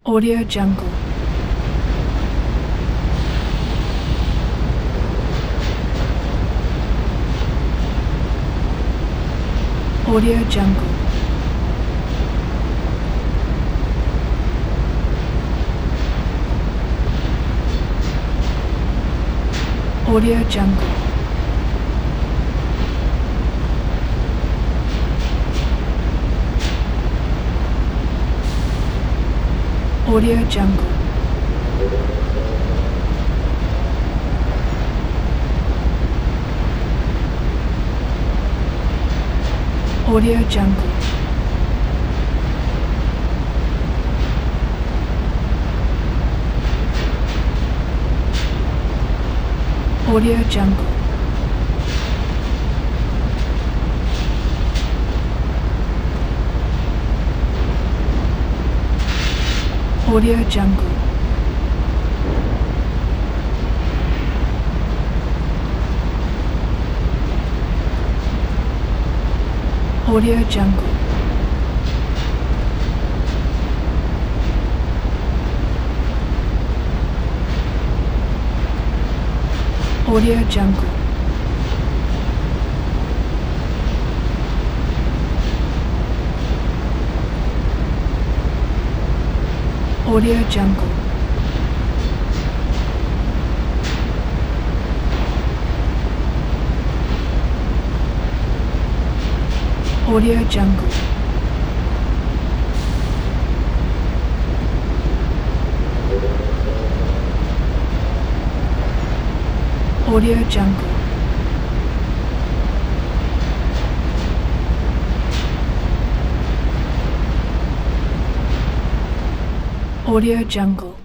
Audio Jungle. Audio Jungle. Audio Jungle. Audio Jungle. Audio Jungle. Audio Jungle. Audio Jungle. Audio Jungle. Audio Jungle. Audio Jungle. Audio Jungle. Audio Jungle. Audio Jungle.